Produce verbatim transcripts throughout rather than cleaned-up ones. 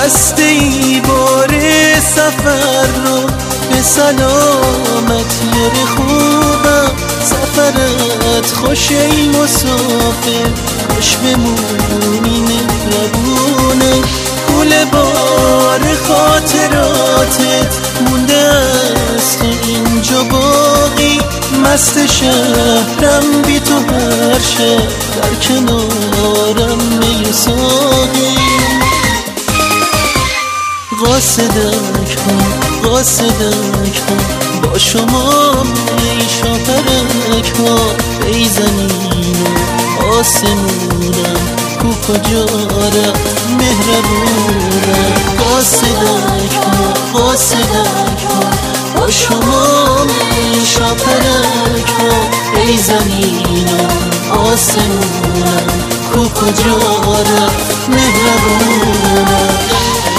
بسته ای بار سفر رو به سلامتی خوبم. سفرت خوش ای مسافر، خوش بمونی مهربونه. کوله بار خاطراتت مونده است تو اینجا باقی. مست شهرم بی تو هر شب در کنارم می ساقی. قاصدک ها قاصدک ها با شما ای شاپرک ها. ای زمین و آسمونم کو کجاره مهربونم. قاصدک ها قاصدک ها با شما ای شاپرک ها. ای زمین و آسمونم کو کجاره مهربونم.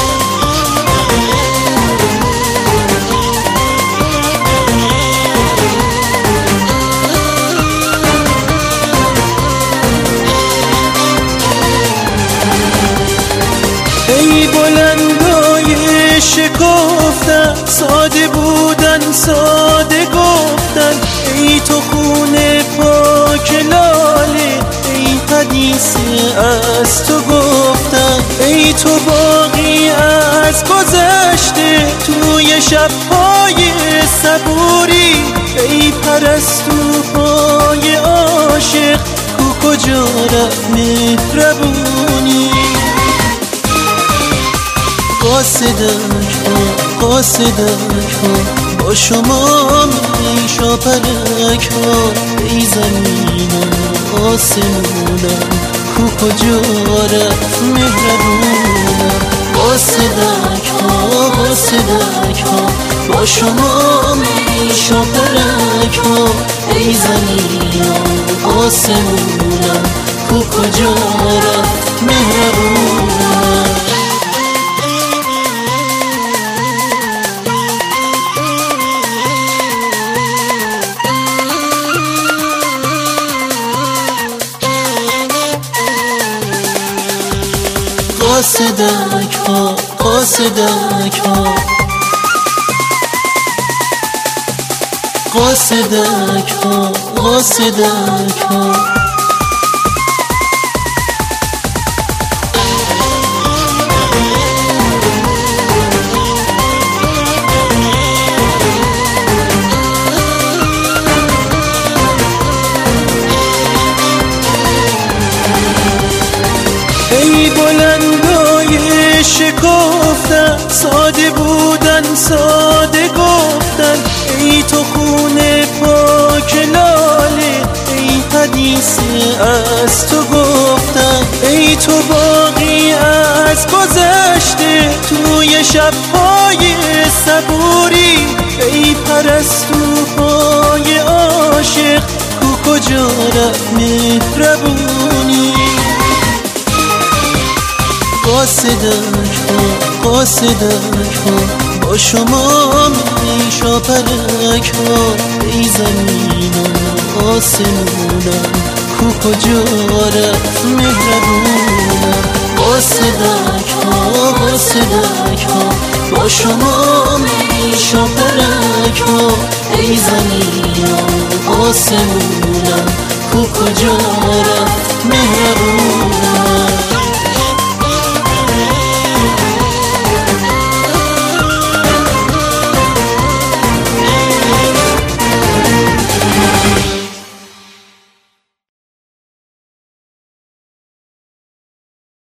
ای بلندای شکفتن، ساده بودن ساده گفتن. ای تو خونه پاک لاله، ای حدیث از تو گفتن. ای تو باقی از گذشته توی شب‌های صبوری. ای پرستوهای عاشق کو کجا رفت مهربونی. قاصدک ها قاصدک ها با شما ای شاپرک ها. ای زمین و آسمونم کو کجا رفت مهربونم. قاصدک ها قاصدک ها با شما ای شاپرک ها. ای زمین و آسمونم کو کجا رفت مهربونم. قاصدک ها قاصدک ها قاصدک ها قاصدک ها. ای بلندای شکفتن، ساده بودن ساده گفتن. ای تو خونه پاک لاله، ای حدیث از تو گفتن. ای تو باقی از گذشته توی شب‌های صبوری. ای پرستوهای عاشق کو کجا رفت مهربونی. قاصدک ها قاصدک ها با شما ای شاپرک ها. ای زمین و آسمونم کو کجا رفت مهربونم. قاصدک ها قاصدک ها با شما ای شاپرک ها. ای زمین و آسمونم کو کجا رفت